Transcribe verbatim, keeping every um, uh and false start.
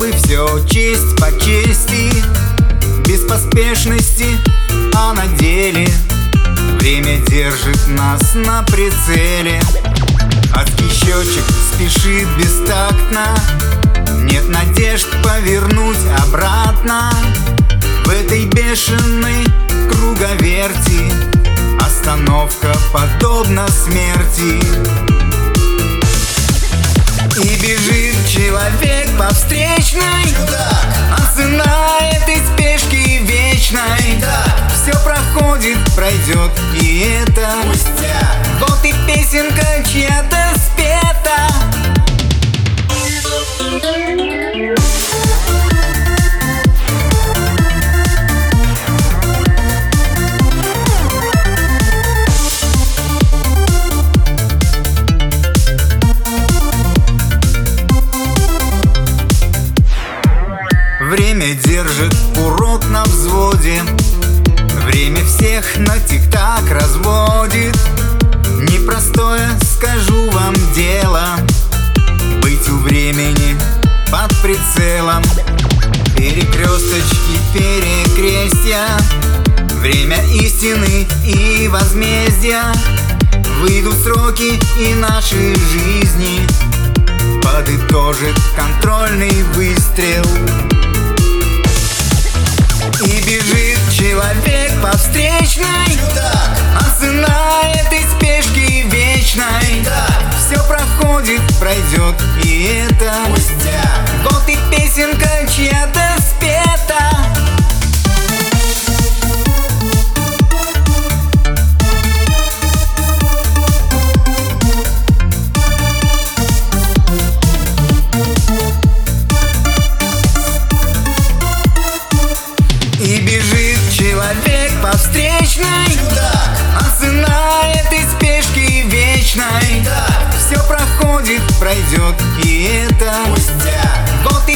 чтобы все честь по чести, без поспешности, а на деле время держит нас на прицеле. Адский счетчик спешит бестактно, нет надежд повернуть обратно. В этой бешеной круговерти остановка подобна смерти. И бежит человек по встречной, а цена этой спешки вечной. Все проходит, пройдет, и это вот и песенка чья-то спета. Время держит урок на взводе, время всех на тик-так разводит. Непростое, скажу вам, дело быть у времени под прицелом. Перекресточки, перекрестья, время истины и возмездия. Выйдут сроки и нашей жизни подытожит контрольный выстрел. И бежит человек по встречной, а цена этой спешки вечной. Все проходит, пройдет, и это вот и песенка чья-то спета. И бежит человек по встречной, а цена этой спешки вечной. Все проходит, пройдет, и это вот и